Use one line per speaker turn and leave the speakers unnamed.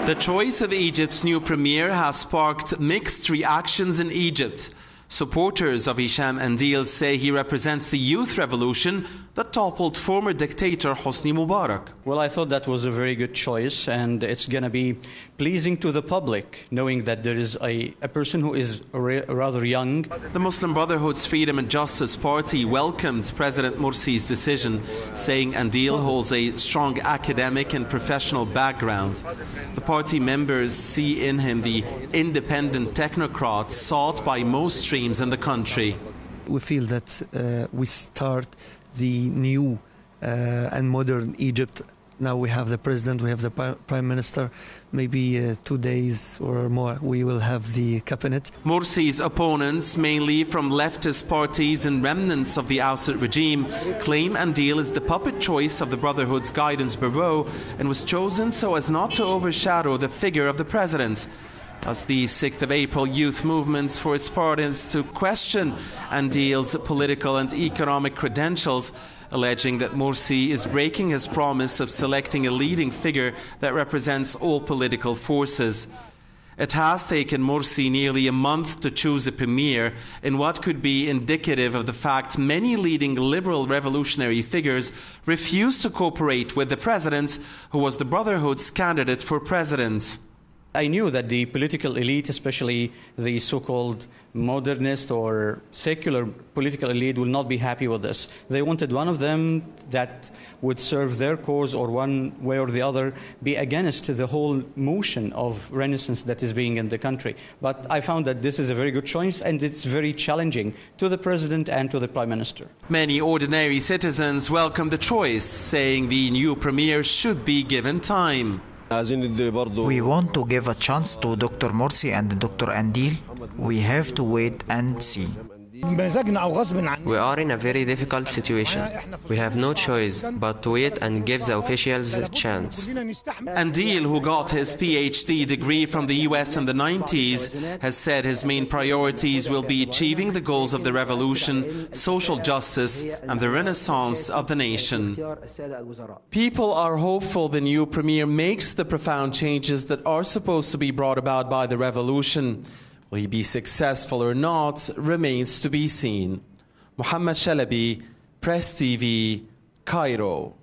The choice of Egypt's new premier has sparked mixed reactions in Egypt. Supporters of Hisham Andil say he represents the youth revolution that toppled former dictator Hosni Mubarak.
Well, I thought that was a very good choice, and it's going to be pleasing to the public, knowing that there is a person who is rather young.
The Muslim Brotherhood's Freedom and Justice Party welcomed President Morsi's decision, saying Andil holds a strong academic and professional background. The party members see in him the independent technocrat sought by most streams in the country.
We feel that we start the new and modern Egypt. Now we have the president, we have the prime minister. Maybe 2 days or more we will have the cabinet.
Morsi's opponents, mainly from leftist parties and remnants of the ousted regime, claim Andil is the puppet choice of the Brotherhood's Guidance Bureau and was chosen so as not to overshadow the figure of the president. As the 6th of April youth movements for its part is to question Andil's political and economic credentials, alleging that Morsi is breaking his promise of selecting a leading figure that represents all political forces. It has taken Morsi nearly a month to choose a premier in what could be indicative of the fact many leading liberal revolutionary figures refused to cooperate with the president, who was the Brotherhood's candidate for president.
I knew that the political elite, especially the so-called modernist or secular political elite, will not be happy with this. They wanted one of them that would serve their cause, or one way or the other be against the whole motion of renaissance that is being in the country. But I found that this is a very good choice, and it's very challenging to the president and to the prime minister.
Many ordinary citizens welcome the choice, saying the new premier should be given time.
We want to give a chance to Dr. Morsi and Dr. Andil. We have to wait and see.
We are in a very difficult situation. We have no choice but to wait and give the officials a chance.
Andil, who got his PhD degree from the US in the 90s, has said his main priorities will be achieving the goals of the revolution, social justice, and the renaissance of the nation. People are hopeful the new premier makes the profound changes that are supposed to be brought about by the revolution. Will he be successful or not remains to be seen. Mohammed Shalabi, Press TV, Cairo.